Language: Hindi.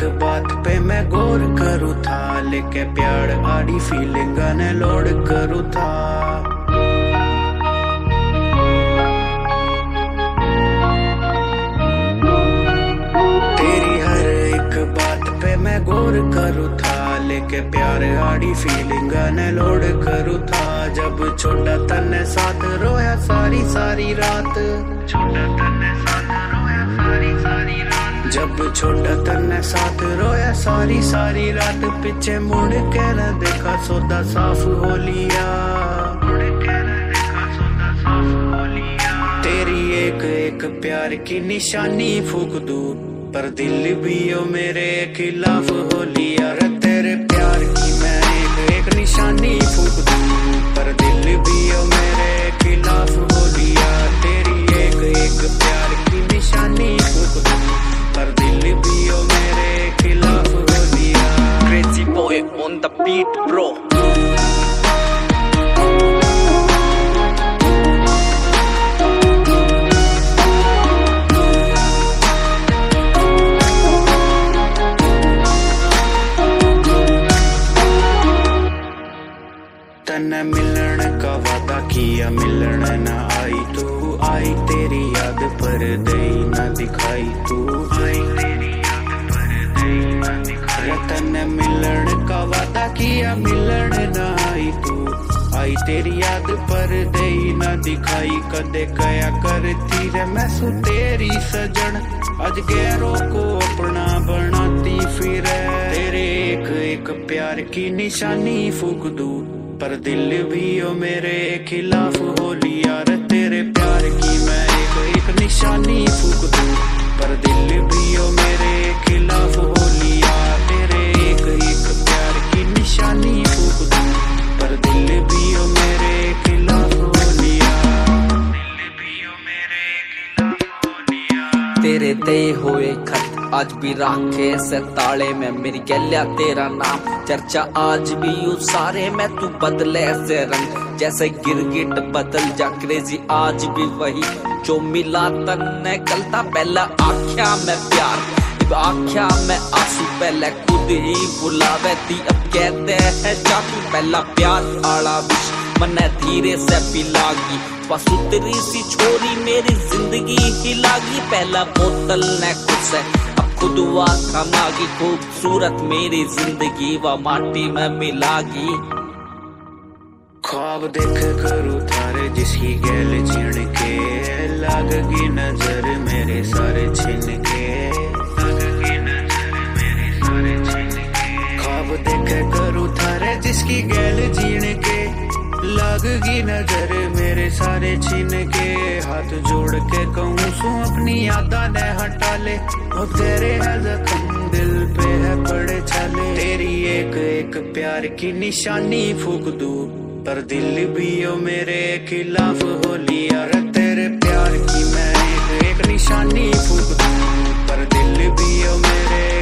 बात पे मैं गौर करूँ था, लेके प्यार आड़ी फीलिंग ने लोड करूँ था। तेरी हर एक बात पे मैं गौर करूँ था, लेके प्यार आड़ी फीलिंग ने लोड करूँ था। जब छोटा तन्ने साथ रोया सारी सारी रात, छोटा तन्ने साथ रोया सारी सारी रात, जब छोटा तन्ने साथ रोया सारी सारी रात। पीछे मुड़ के न देखा सौदा साफ हो लिया, मुड़ के न देखा सौदा साफ हो लिया। तेरी एक एक प्यार की निशानी फूक दूं, पर दिल भी ओ मेरे खिलाफ हो लिया। रे तेरे प्यार की मैं एक एक निशानी फूक दूं, पर दिल भी ओ मेरे खिलाफ हो लिया। तेरी एक एक प्यार की निशानी फूक दूं, पर दिल भी ओ मेरे खिलाफ हो लिया। Crazy boy on the beat bro। तन्ने मिलन का वादा किया मिलन ना आई, तू आई तेरी याद पर दई ना दिखाई, तू आई तेरी याद पर दई ना दिखाई। तन्ने मिलन का वादा किया मिलन ना आई, तू आई तेरी याद पर दई ना दिखाई। कदे कया करती रे मैं सु तेरी सजन, अज गैरों को अपना बनाती फिर। तेरे एक एक प्यार की निशानी फूक दूं, पर दिल भी ओ मेरे खिलाफ हो लिया। रे तेरे प्यार की मैं एक एक निशानी फूक दूं, पर दिल भी ओ मेरे खिलाफ हो लिया। तेरे एक एक प्यार की निशानी फूक दूं, पर दिल भी ओ मेरे खिलाफ हो लिया, दिल भी ओ मेरे खिलाफ हो लिया। तेरे दे हुए खत आज भी राखे से ताले में, मेरी गलिया तेरा नाम चर्चा आज भी यू सारे में। तू बदले से रंग जैसे गिरगिट बदल जा, क्रेजी आज भी वही जो मिला तन्ने कलता। पहला आख्या में प्यार, अब आख्या में आंसू, पहले खुद ही बुलावे थी अब कहते हैं जातू। पहला प्यार आड़ा विश मने धीरे से पिलागी, पसुतरी सी छोरी मेरी जिंदगी हिलागी। पहला बोतल ने खुद से खुद वा थमागी, खूबसूरत मेरी जिंदगी व माटी में मिलागी। ख्वाब देख करूँ थारे जिसकी गैल छीन के, लागगी नजर मेरे सारे छीन के, लागगी नजर मेरे सारे छीन के। ख्वाब देख करूँ थारे जिसकी गैल छीन के, लागगी नजर मेरे सारे छीन के। हाथ जोड़ के कहूँ सू अपनी यादा ने हटा ले, अब तेरे है जख्म दिल पे है पड़े छाले। तेरी एक एक प्यार की निशानी फूक दूं, पर दिल भी ओ मेरे खिलाफ हो लिया। रे तेरे प्यार की मैं एक एक निशानी फूक दूं, पर दिल भी ओ मेरे